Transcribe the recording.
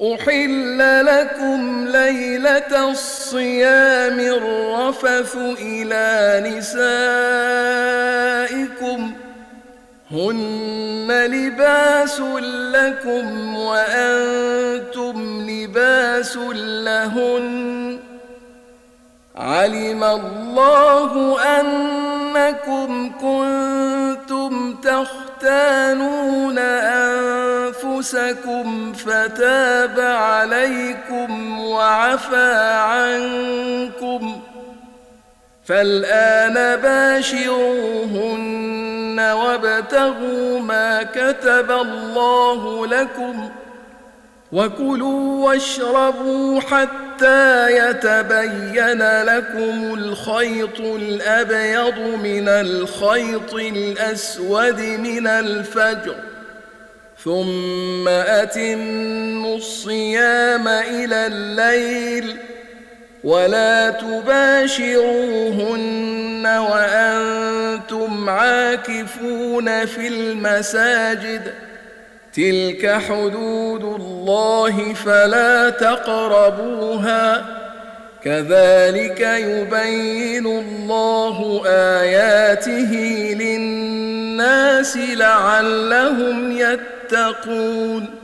أحل لكم ليلة الصيام الرفث إلى نسائكم هن لباس لكم وأنتم لباس لهن علم الله أنكم كنتم تختانون أنفسكم فتاب عليكم وعفى عنكم فالآن باشروهن وابتغوا ما كتب الله لكم وكلوا واشربوا حتى يتبين لكم الخيط الأبيض من الخيط الأسود من الفجر ثم أتموا الصيام إلى الليل ولا تباشروهن وأنتم عاكفون في المساجد تلك حدود الله فلا تقربوها كذلك يبين الله آياته للناس لعلهم يتقون